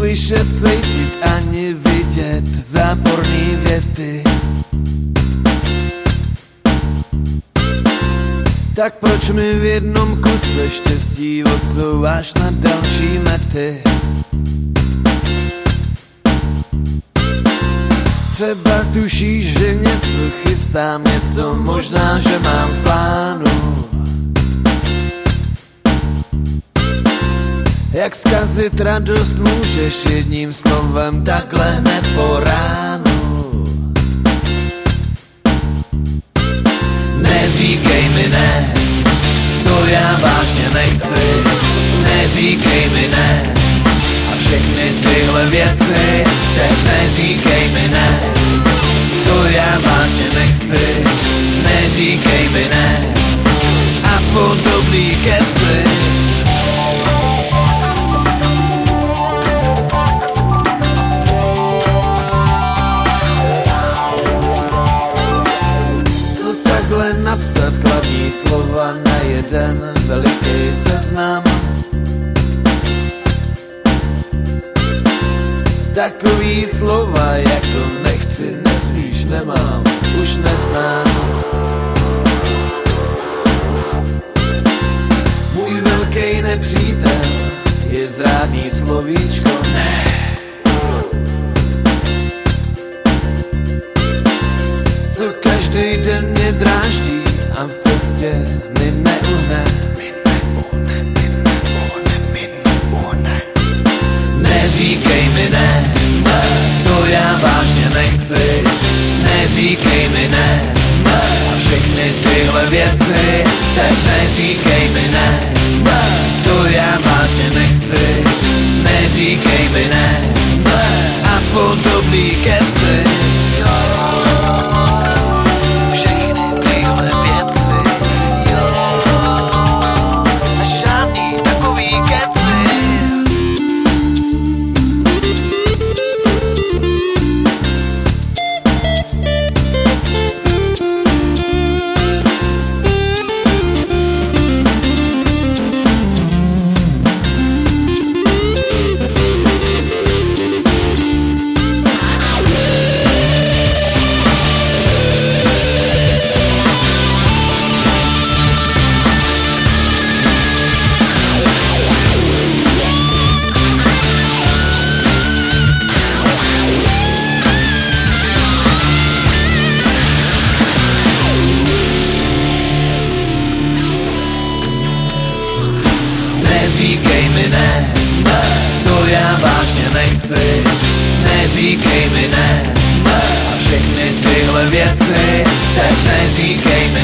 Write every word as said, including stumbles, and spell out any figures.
slyšet, cítit ani vidět záporný věty. Tak proč mi v jednom kuse štěstí odsouváš na další mety? Třeba tušíš, že něco chystám, něco možná, že mám v plánu. Jak zkazit radost můžeš jedním slovem takhle hned po ránu. Neříkej mi ne, to já vážně nechci. Neříkej mi ne, a všechny tyhle věci. Teď neříkej mi ne, to já vážně nechci. Neříkej mi ne, a podobný keci. Napsat kladní slova na jeden veliký seznam. Takový slova jako nechci, nesmíš, nemám, už neznám. Můj velký nepřítel je zrádný slovíčko ne. Co každý den mě dráždí a v cestě mi neuhne. Mi neuhne, mi neuhne, mi neuhne. Neříkej mi ne, to já vážně nechci. Neříkej mi ne, a všechny tyhle věci. Teď neříkej mi ne, to já vážně nechci. Neříkej mi ne, a podobný keci. Neříkej mi ne, to já vážně nechci. Neříkej mi ne, a všechny tyhle věci. Teď neříkej mi